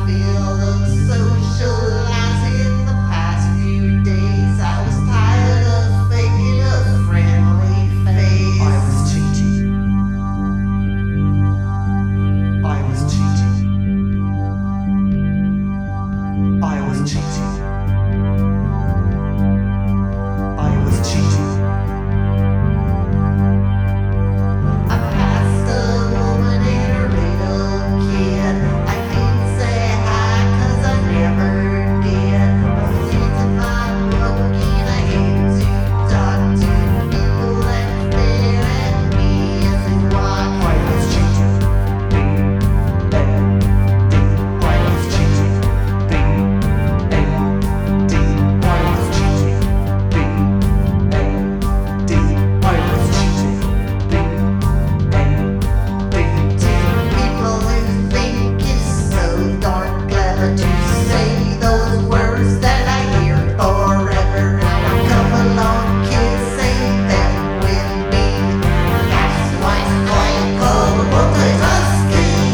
feel of socializing the past few days. I was tired of faking a friendly face. I was cheating. I was cheating. I was cheating. I was cheating. I passed a woman and a little kid. I didn't say hi 'cause I never did. I was into my book and I hate to talk to people and stare at me as they walk. I was cheating. I was cheating. I was cheating. People who think it's so darn clever to say those words that I hear forever. Now come along, kids, say them with me. That's why I call multitasking.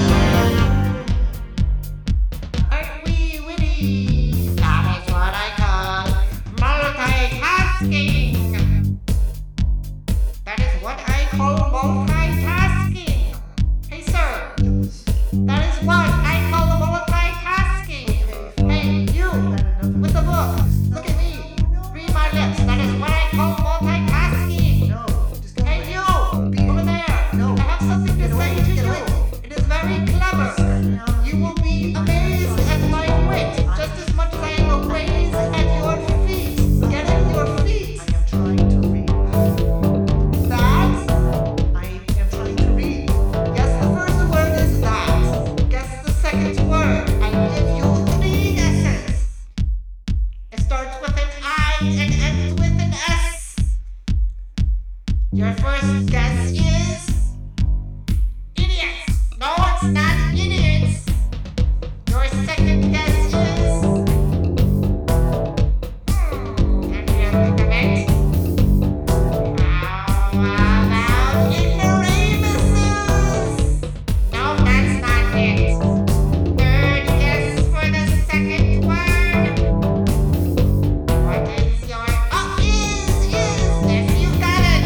Aren't we witty? That is what I call multitasking. That is what I call multitasking. Hey, sir. That is what I call multitasking. Hey, you, with the book. Look at me. Read my lips. That is what I call multitasking. Hey, you, over there. I have something to say to you. It is very clever. You will be amazed at my wit, just as much as I am amazed at your feet. Get in your feet. I am trying to read. That? I am trying to read. Guess the first word is that. Guess the second word. I give you 3 guesses. It starts with an I and ends with an S. Your first guess is idiots. No, it's not idiots. Your second guess is can you think of it? How about ignoramuses? No, that's not it. Third guess for the second word. What is your is? If you got it.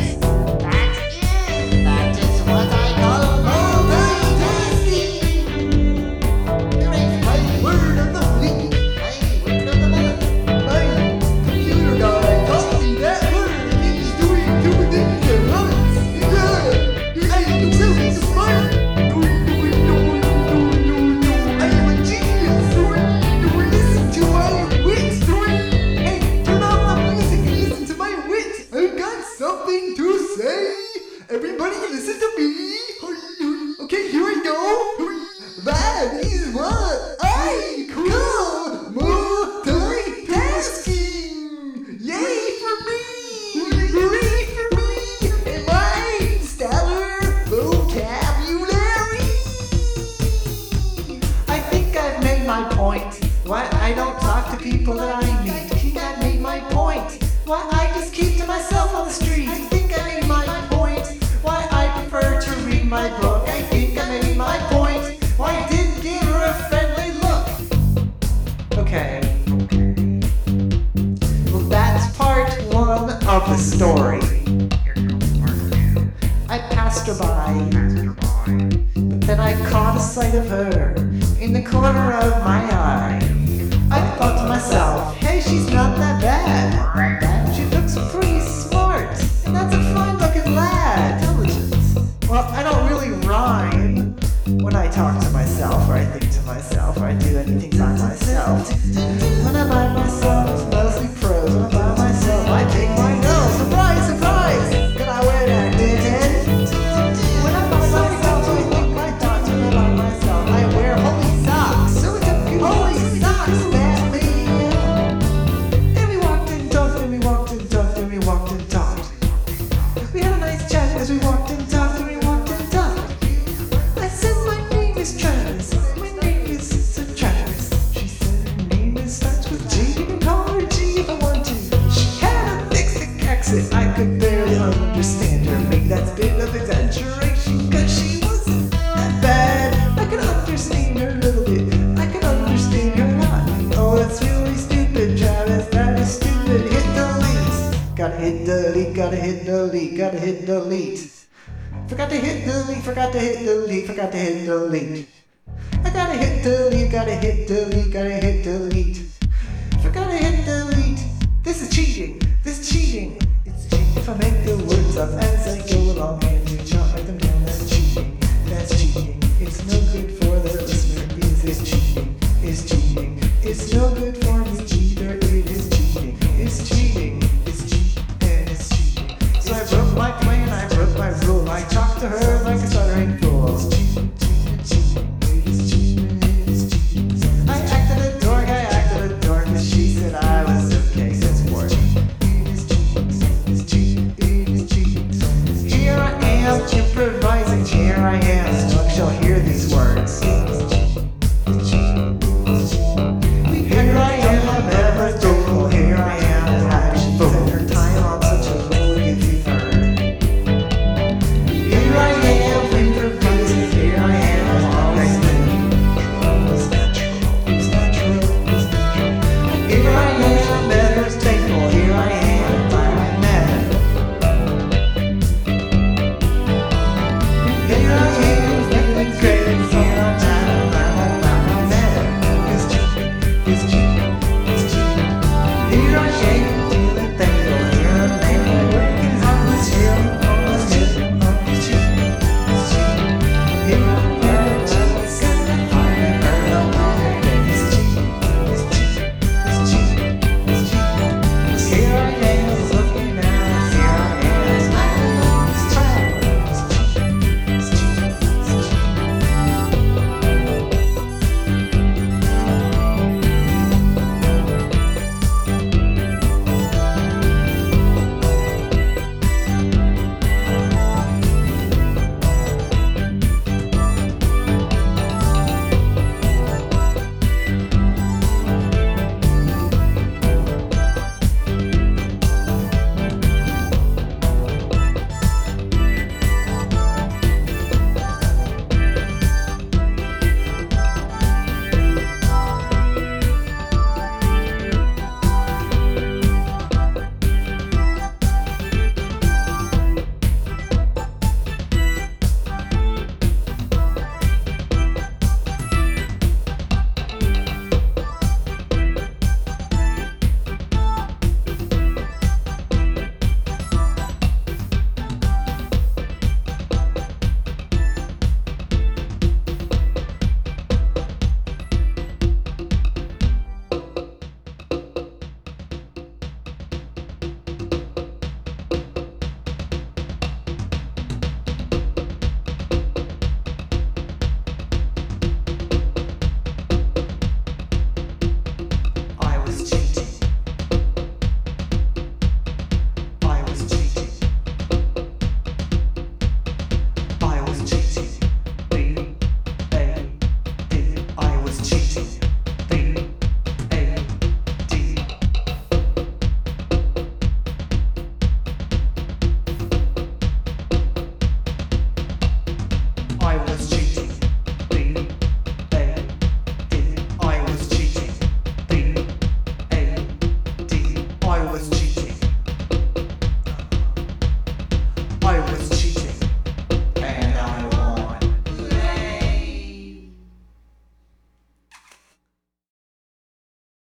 That is what I call multitasking. Here is my word of the week. My word of the month. My computer guy taught me that word. He's doing 2 things at once. Yeah. I am so smart. I am a genius. Listen to my wit. Hey, turn off the music and listen to my wit. I've got something to say. Everybody listen to me. Okay, here I go. That is what I call multitasking. Yay for me. Hooray for me and my stellar vocabulary. I think I've made my point. Why I don't talk to people that I meet. I think I made my point. Why I just keep to myself on the street. I think I made my point. Why I prefer to read my book. I think I made my point. Why I didn't give her a friendly look. Okay. Well, that's part 1 of the story. I passed her by, but then I caught a sight of her in the corner of my eye. I thought to myself, hey, she's not that bad. She looks pretty smart, and that's a fine-looking lad. Intelligent. Well, I don't really rhyme when I talk to myself, or I think to myself, or I do anything by myself. When I'm by myself, it's mostly prose. When I'm by myself, I take my nose. Surprise, surprise! Can I wear that, dickhead? When I'm by myself, I think my thoughts. When I'm by myself, I wear holy socks. Holy socks! gotta hit delete, gotta hit delete. Forgot to hit delete, forgot to hit delete, forgot to hit delete. I gotta hit delete, gotta hit delete, gotta hit